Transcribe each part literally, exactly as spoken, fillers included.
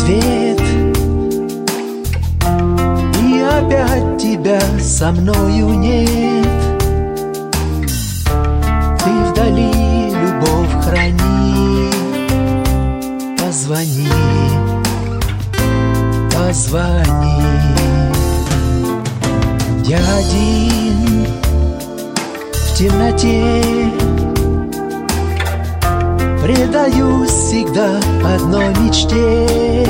свет, и опять тебя со мною нет. Ты вдали любовь храни, позвони, позвони. Я один в темноте, предаюсь всегда одной мечте,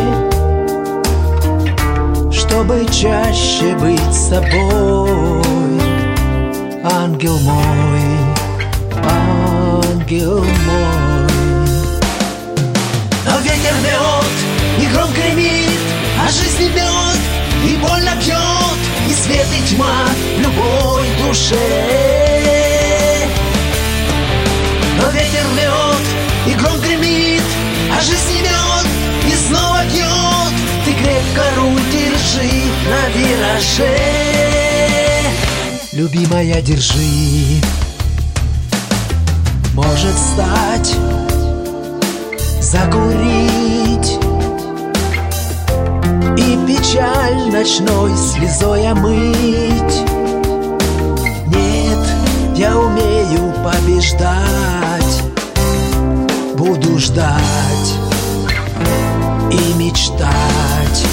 чтобы чаще быть собой. Ангел мой, ангел мой. Но ветер рвет, и гром гремит, а жизнь бьет, и больно бьет, и свет, и тьма в любой душе. Но ветер рвет, и гром гремит, а жизнь бьет, и снова бьет. Ты крепко руль держи на вираже, любимая, держи. Может стать, закурить и печаль ночной слезой омыть. Нет, я умею побеждать, буду ждать и мечтать.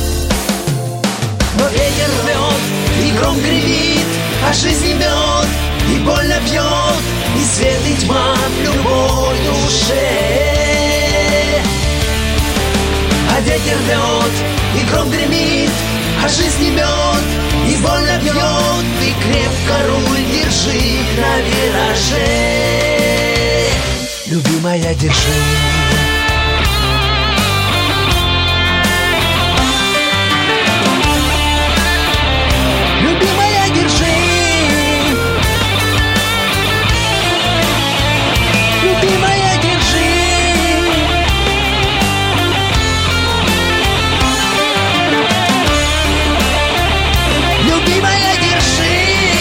Но ветер рвет, и гром гремит, а жизнь бьет, и больно бьет, и свет, и тьма в любой душе. А ветер рвет, и гром гремит, а жизнь бьет, и больно бьет. Ты крепко руль держи на вираже, любимая, держи. Любимая, держи. Любимая, держи. Любимая, держи.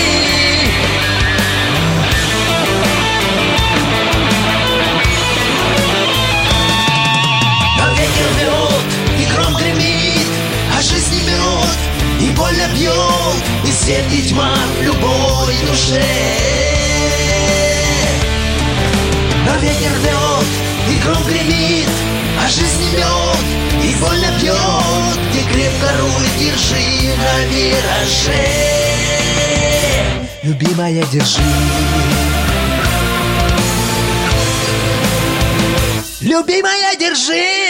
Но ветер рвет, и гром гремит, а жизнь бьет, и больно бьет, и свет, и тьма в любой душе. Но ветер рвет, и гром гремит, а жизнь бьет, и больно бьет. Ты крепко руль держи на вираже, любимая, держи. Любимая, держи.